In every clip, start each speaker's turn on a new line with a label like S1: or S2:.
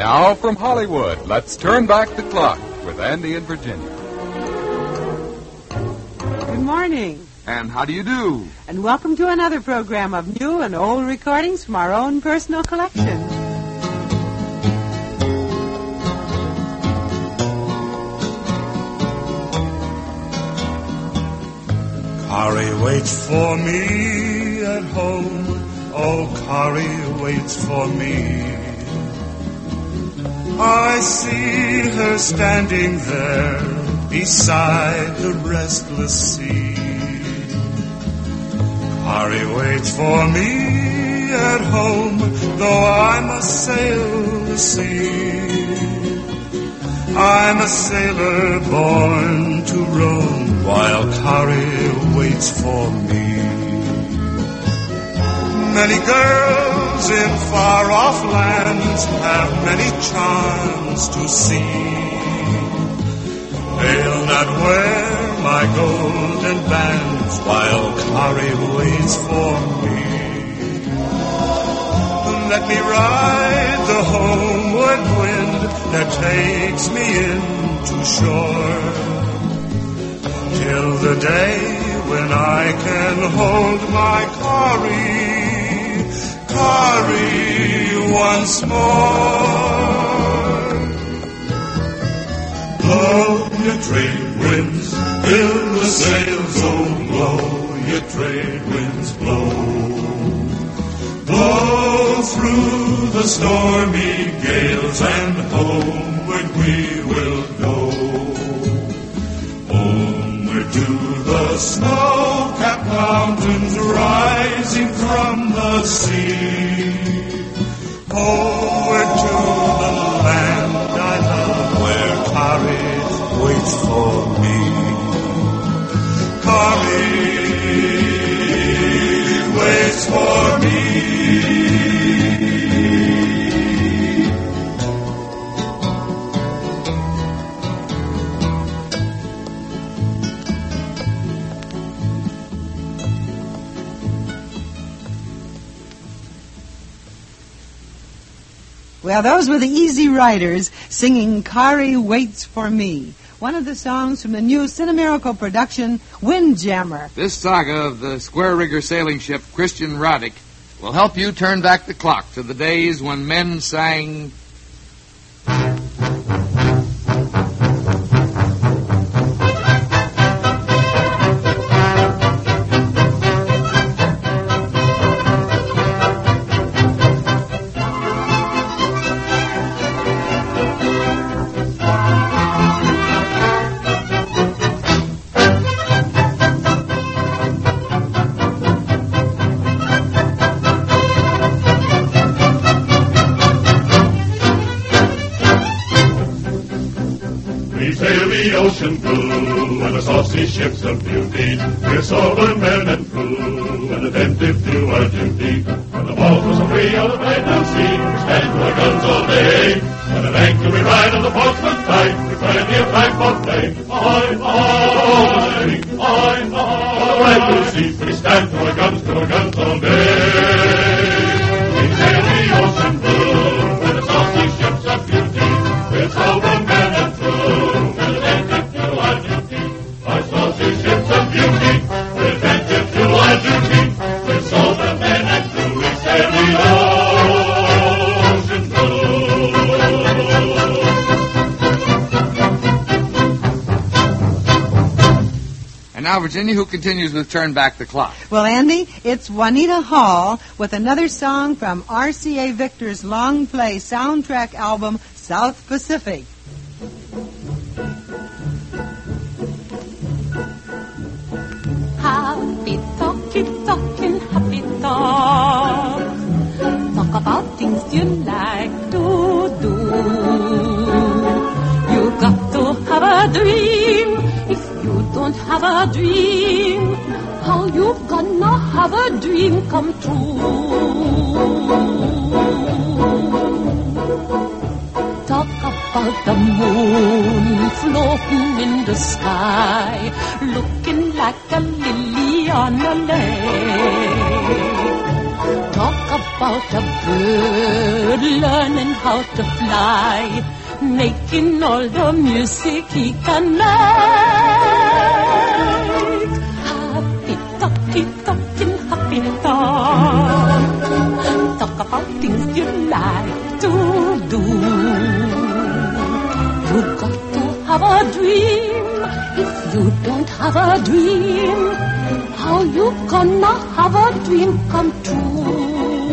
S1: Now from Hollywood, let's turn back the clock with Andy in Virginia.
S2: Good morning.
S3: And how do you do?
S2: And welcome to another program of new and old recordings from our own personal collection.
S4: Carrie waits for me at home. Oh, Carrie waits for me. I see her standing there beside the restless sea. Carrie waits for me at home, though I must sail the sea. I'm a sailor born to roam, while Carrie waits for me. Many girls in far-off lands have many charms to see. They'll not wear my golden bands while Carrie waits for me. Let me ride the homeward wind that takes me into shore, till the day when I can hold my Carrie once more. Blow your trade winds, fill the sails, oh blow your trade winds, blow. Blow through the stormy gales and homeward we will go. Homeward to the snow-capped mountains rising from the sea. Homeward to the land I love where Carrie waits for me. Carrie waits for me.
S2: Well, those were the Easy Riders singing Carrie Waits for Me, one of the songs from the new Cinemiracle production, Windjammer.
S3: This saga of the square-rigger sailing ship Christian Radic will help you turn back the clock to the days when men sang...
S5: Ocean blue, and the saucy ships of beauty, we're sober men and true, and attentive to our duty. When the balls are free on the bright blue sea, we stand to our guns all day. On the anchor we ride on the Portsmouth tide, we cry the flag for play. Ahoy, ahoy, ahoy, ahoy, on the bright blue sea, we stand to our guns all day. We sail the ocean blue, and the saucy ships of beauty, we're sober men and true. Ships of beauty, we're attentive to our duty. We're sober men and true, we sail the ocean blue.
S3: And now, Virginia, who continues with Turn Back the Clock?
S2: Well, Andy, it's Juanita Hall with another song from R.C.A. Victor's long-play soundtrack album, South Pacific.
S6: Happy talking, happy talk. Talk about things you like to do. You got to have a dream. If you don't have a dream, how you gonna have a dream come true? Talk about the moon floating in the sky, looking like a lily on a lake. Talk about a bird learning how to fly, making all the music he can make. Happy talking, happy talk. Talk about things you like to do. You got to have a dream. If you don't have a dream, how you gonna have a dream come true?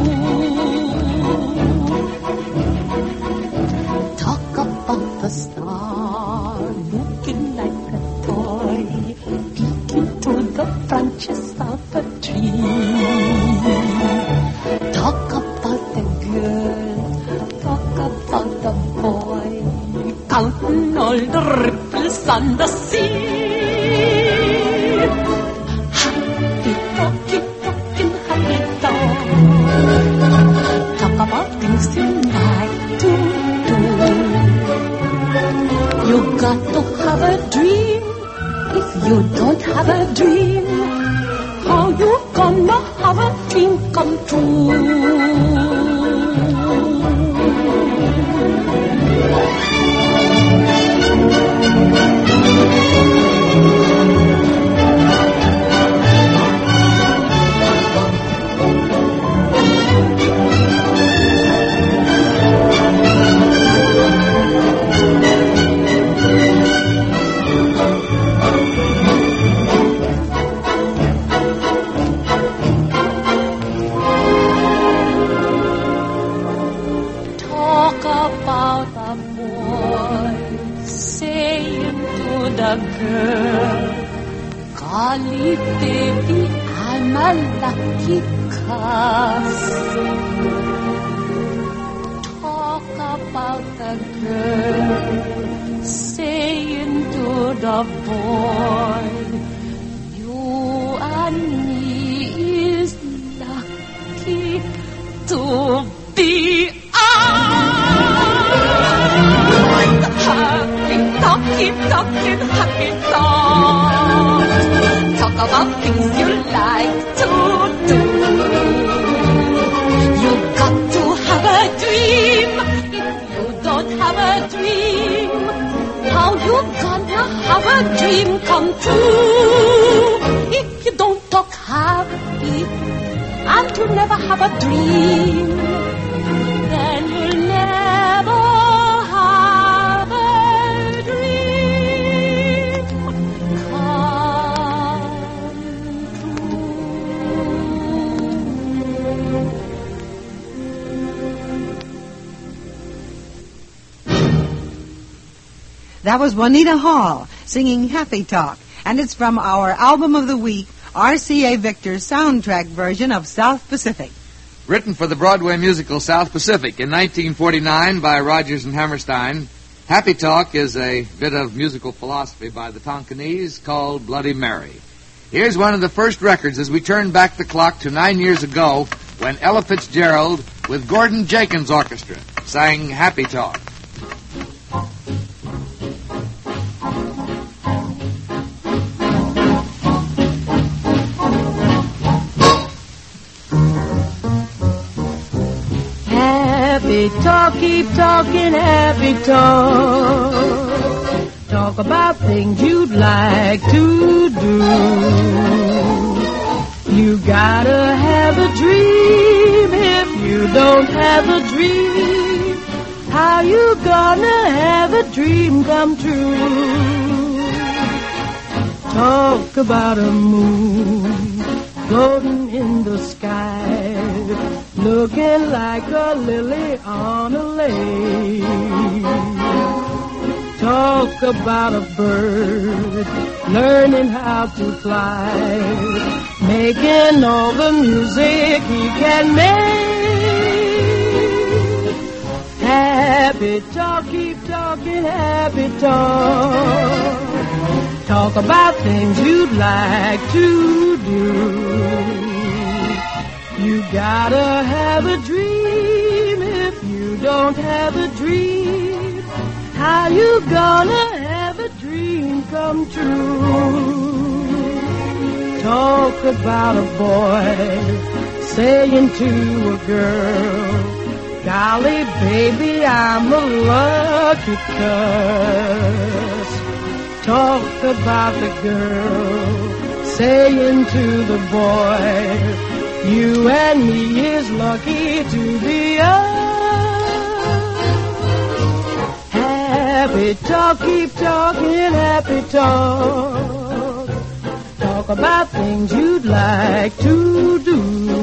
S6: Talk about the star looking like a toy, peeking through the branches of a tree. Talk about the girl, talk about the boy, counting all the ripples on the sea. Happy talking, happy talk. Talk about things you like to do. You got to have a dream. If you don't have a dream, how you gonna have a dream come true? Golly, baby, I'm a lucky cuss. Talk about the girl saying to the boy, you and me is lucky to be happy talking, happy talk. Talk about things you like to do. You got to have a dream. If you don't have a dream, how you gonna have a dream come true? If you don't talk happy and you never have a dream, then you'll never have a dream come true.
S2: That was Juanita Hall singing Happy Talk, and it's from our Album of the Week, RCA Victor's soundtrack version of South Pacific.
S3: Written for the Broadway musical South Pacific in 1949 by Rodgers and Hammerstein, Happy Talk is a bit of musical philosophy by the Tonkinese called Bloody Mary. Here's one of the first records as we turn back the clock to 9 years ago when Ella Fitzgerald with Gordon Jenkins Orchestra sang Happy Talk.
S7: Happy talk, keep talking, happy talk. Talk about things you'd like to do. You gotta have a dream. If you don't have a dream, how you gonna have a dream come true? Talk about a moon floating in the sky, looking like a lily on a lake. Talk about a bird learning how to fly, making all the music he can make. Happy talk, keep talking, happy talk. Talk about things you'd like to do. You gotta have a dream. If you don't have a dream, how you gonna have a dream come true? Talk about a boy saying to a girl, golly, baby, I'm a lucky cuss. Talk about the girl saying to the boy, you and me is lucky to be us. Happy talk, keep talking, happy talk. Talk about things you'd like to do.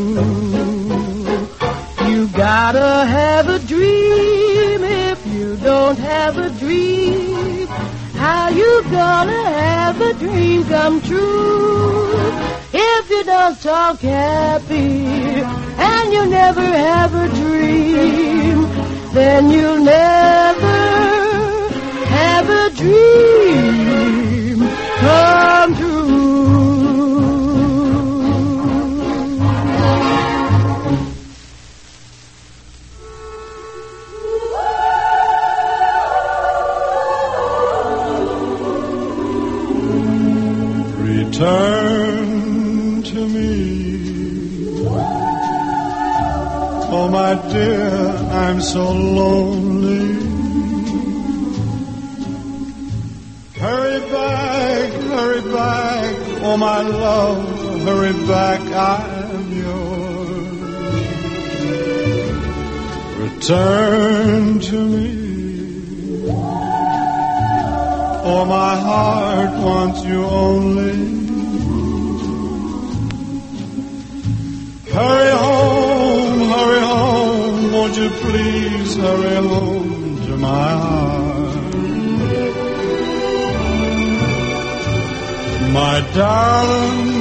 S7: You gotta have a dream. If you don't have a dream, how you gonna have a dream come true? If you don't talk happy and you never have a dream, then you'll never have a dream come true.
S4: Return to me, oh my dear, I'm so lonely. Hurry back, oh my love, hurry back, I'm yours. Return to me, oh my heart wants you only. Hurry home, won't you please hurry home to my heart. My darling,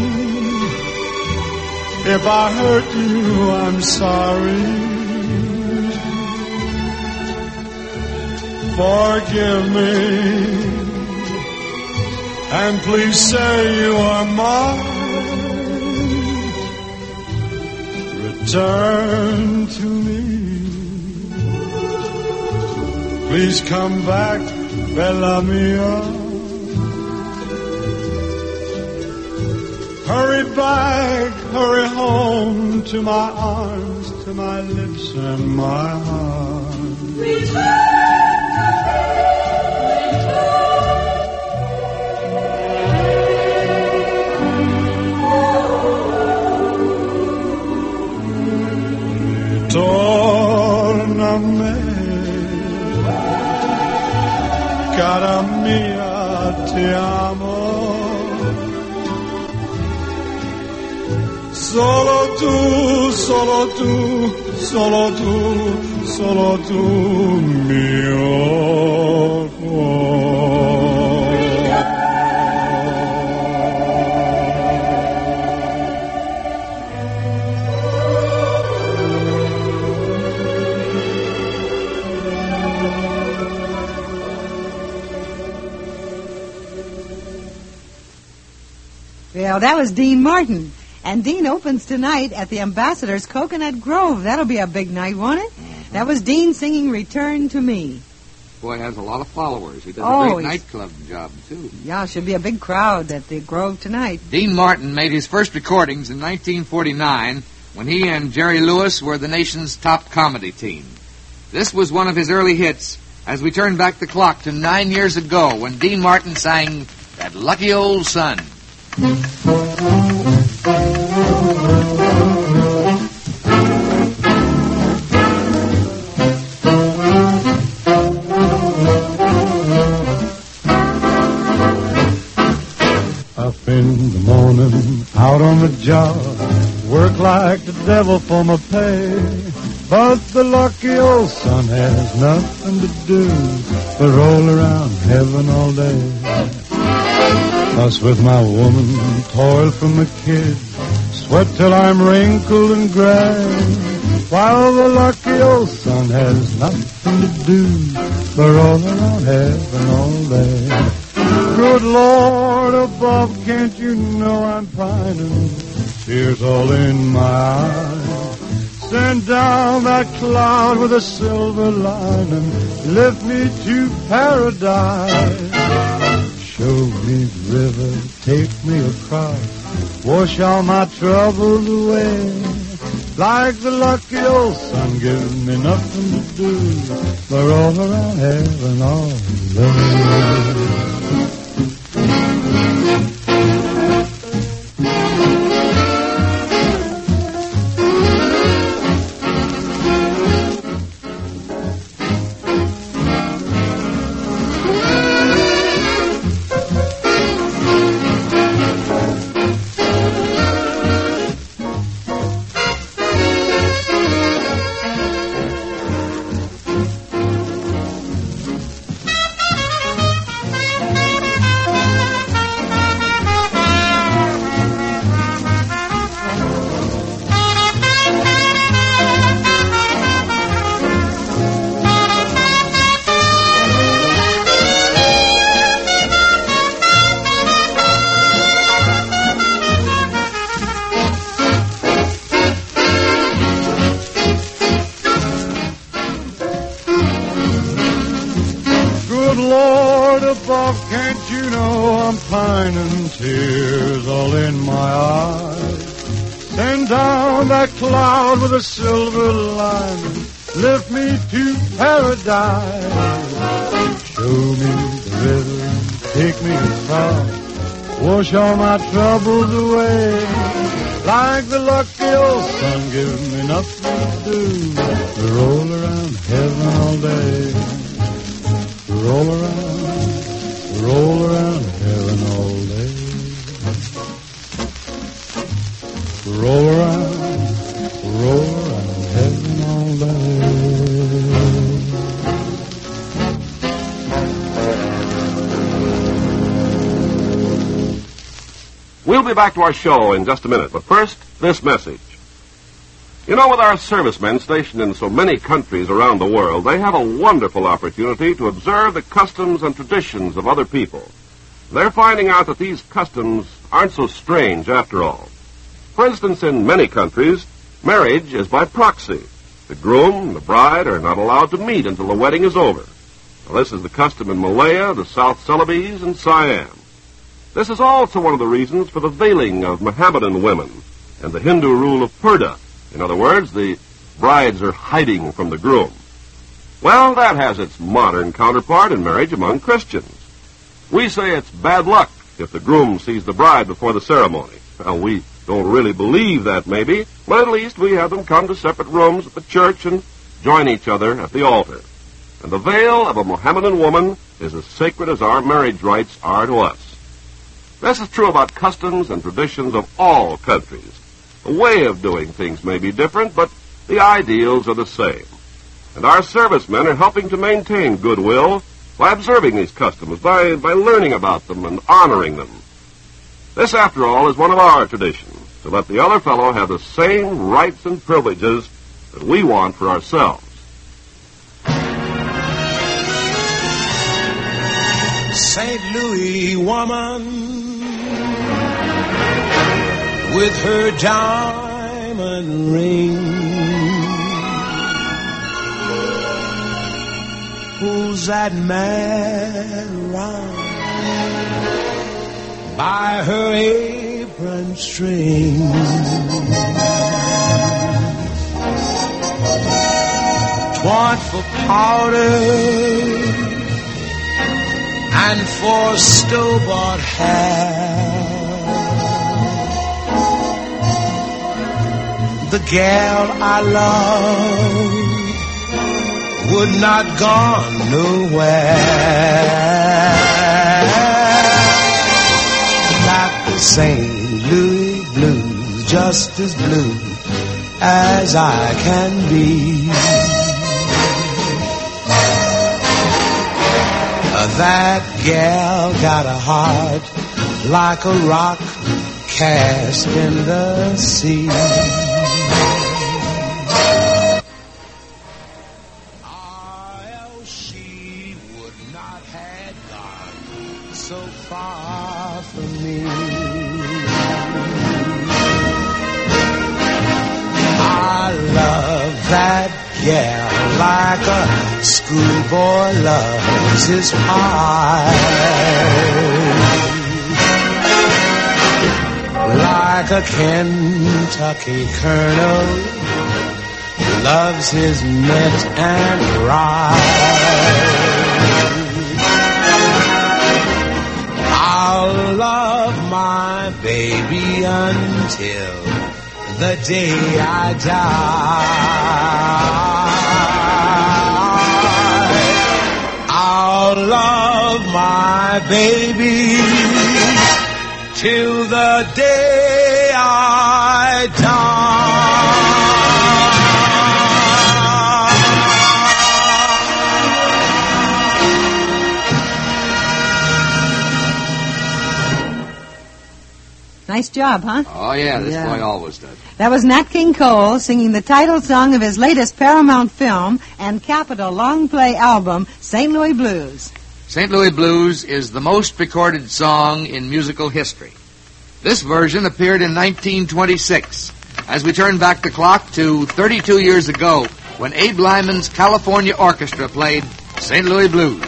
S4: if I hurt you, I'm sorry. Forgive me, and please say you are mine. Return to me. Please come back, Bella Mia. Hurry back, hurry home to my arms, to my lips and my heart. Return. Torname, cara mia, ti amo. Solo tu, solo tu, solo tu, solo tu, mio cuore.
S2: Well, that was Dean Martin. And Dean opens tonight at the Ambassador's Coconut Grove. That'll be a big night, won't it? Mm-hmm. That was Dean singing Return to Me.
S3: Boy, has a lot of followers. He does a great nightclub job, too.
S2: Yeah, should be a big crowd at the Grove tonight.
S3: Dean Martin made his first recordings in 1949 when he and Jerry Lewis were the nation's top comedy team. This was one of his early hits as we turn back the clock to 9 years ago when Dean Martin sang That Lucky Old Sun.
S4: Up in the morning, out on the job, work like the devil for my pay. But the lucky old sun has nothing to do but roll around heaven all day. Fuss with my woman, toil from the kids, sweat till I'm wrinkled and gray, while the lucky old sun has nothing to do but roll around heaven all day. Good Lord above, can't you know I'm pining, tears all in my eyes. Send down that cloud with a silver lining, lift me to paradise. Show
S8: me the river, take me across, wash all my troubles away. Like the lucky old sun, give me nothing to do but roll around heaven all day. Can't you know I'm pining, tears all in my eyes? Send down that cloud with a silver lining, lift me to paradise. Show me the river, take me across, wash all my troubles away. Like the lucky old sun, give me nothing to do but roll around heaven all day. Roll around heaven all day. Roll around heaven all day.
S9: We'll be back to our show in just a minute, but first, this message. You know, with our servicemen stationed in so many countries around the world, they have a wonderful opportunity to observe the customs and traditions of other people. They're finding out that these customs aren't so strange after all. For instance, in many countries, marriage is by proxy. The groom and the bride are not allowed to meet until the wedding is over. Now, this is the custom in Malaya, the South Celebes, and Siam. This is also one of the reasons for the veiling of Mohammedan women and the Hindu rule of purdah. In other words, the brides are hiding from the groom. Well, that has its modern counterpart in marriage among Christians. We say it's bad luck if the groom sees the bride before the ceremony. Well, we don't really believe that, maybe, but at least we have them come to separate rooms at the church and join each other at the altar. And the veil of a Mohammedan woman is as sacred as our marriage rights are to us. This is true about customs and traditions of all countries. The way of doing things may be different, but the ideals are the same. And our servicemen are helping to maintain goodwill by observing these customs, by learning about them and honoring them. This, after all, is one of our traditions, to let the other fellow have the same rights and privileges that we want for ourselves.
S10: St. Louis woman with her diamond ring, pulls that man around by her apron string. Twant for powder and for store-bought hair. The gal I love would not gone nowhere. Like the St. Louis blues, just as blue as I can be. That gal got a heart like a rock cast in the sea. Or else she would not have gone so far from me. I love that gal like a schoolboy loves his pie. the Kentucky Colonel loves his mint and rye. I'll love my baby until the day I die. I'll love my baby till the day I die.
S2: Nice job, huh?
S3: Oh, yeah, this boy always does.
S2: That was Nat King Cole singing the title song of his latest Paramount film and Capitol long play album, St. Louis Blues.
S3: St. Louis Blues is the most recorded song in musical history. This version appeared in 1926, as we turn back the clock to 32 years ago, when Abe Lyman's California Orchestra played St. Louis Blues.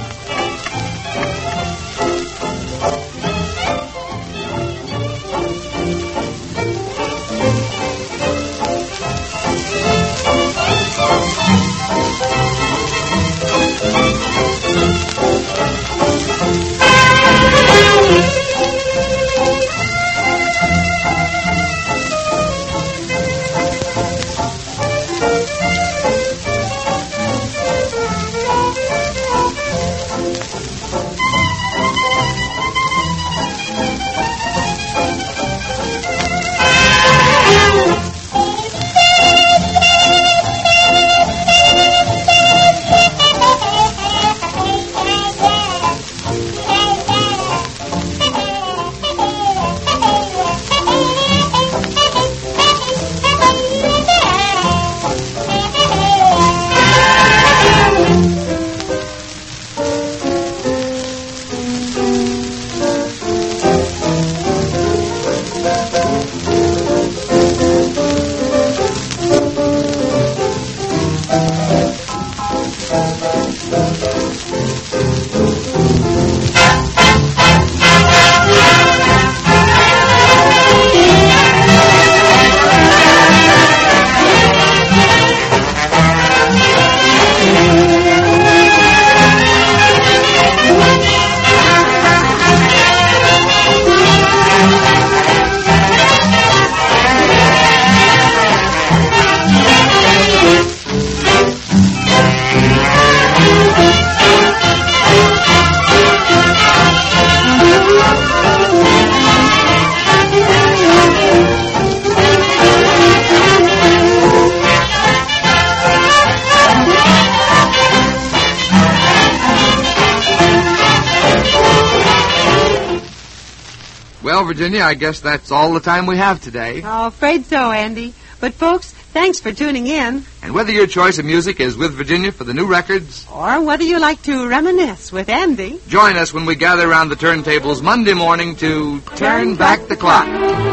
S3: Well, Virginia, I guess that's all the time we have today.
S2: Oh, afraid so, Andy. But, folks, thanks for tuning in.
S3: And whether your choice of music is with Virginia for the new records,
S2: or whether you like to reminisce with Andy,
S3: join us when we gather around the turntables Monday morning to Turn Back the Clock.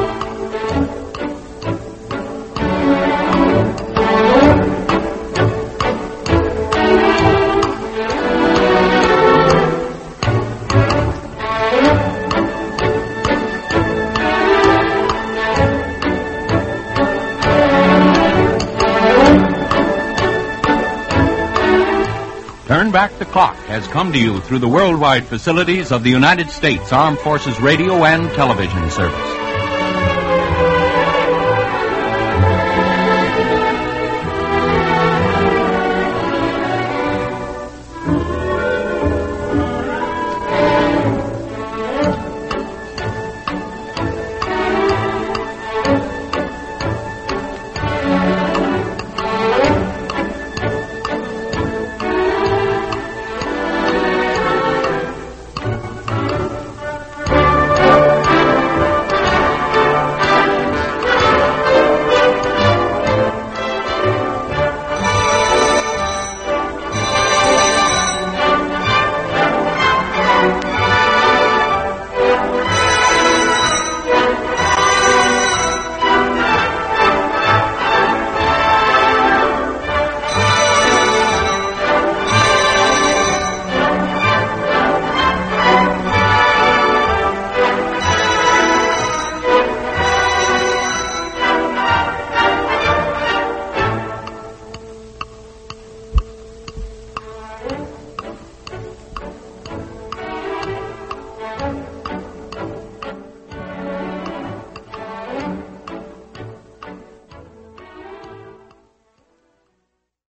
S11: Turn Back the Clock has come to you through the worldwide facilities of the United States Armed Forces Radio and Television Service.